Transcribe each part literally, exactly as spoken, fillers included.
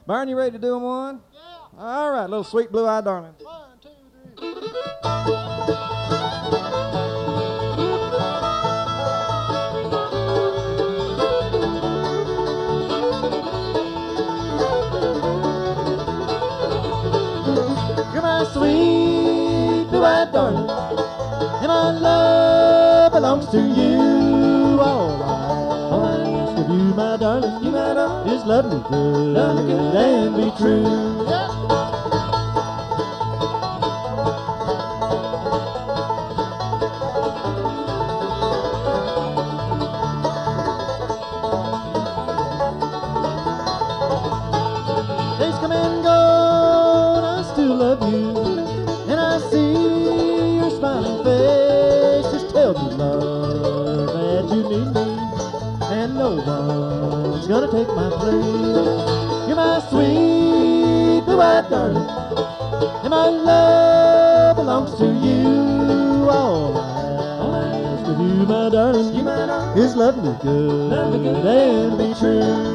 Byron, you ready to do them one? Yeah. All right, little sweet blue-eyed darling. One, two, three. You're my sweet blue-eyed darling, and my love belongs to you. All I ask of you, my darling, you, my darling, is love me good, love me good and be true. Yeah. Days come and go, and I still love you, and I see your smiling face. Just tell me, love, that you need me, and no one's gonna take my place. You're my sweet blue-eyed darling, and my love belongs to you. All I ask of you, my darling, you, my darling, is love me good, love me good and be true.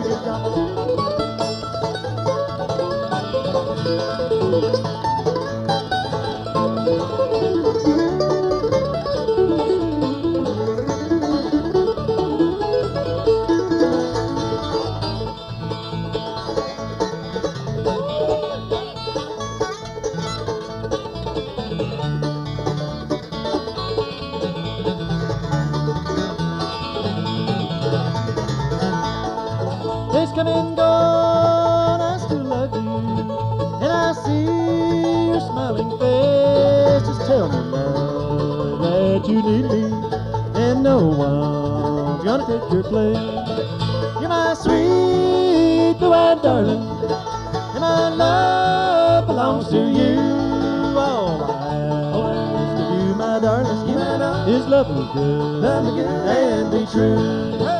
Days come and go, and I still love you, and I see your smiling face. Just tell me, love, that you need me, and no one's gonna take your place. You're my sweet blue-eyed darling, and my love belongs to you. All I ask of you, my darling, you, my darling, is love me good, love me good, and be true. Hey.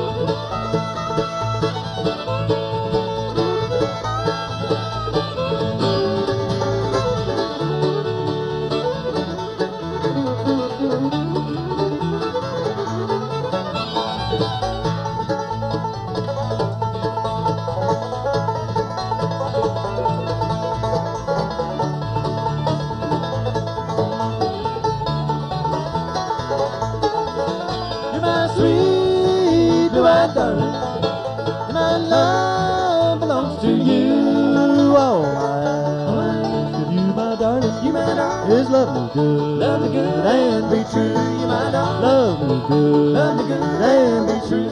Sweet blue-eyed darling, and my love belongs to you. All I ask of you, my darling, you, my darling, is love me good, love me good and be true. You, my darling, love me good, love me good and be true.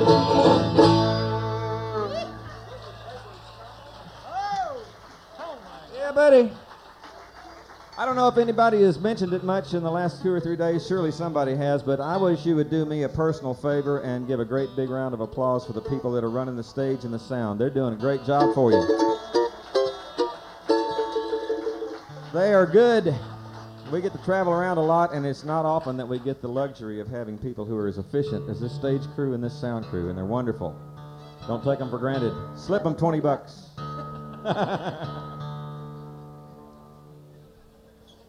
Yeah, buddy. I don't know if anybody has mentioned it much in the last two or three days. Surely somebody has, but I wish you would do me a personal favor and give a great big round of applause for the people that are running the stage and the sound. They're doing a great job for you. They are good. We get to travel around a lot, and it's not often that we get the luxury of having people who are as efficient as this stage crew and this sound crew, and they're wonderful. Don't take them for granted. Slip them twenty bucks.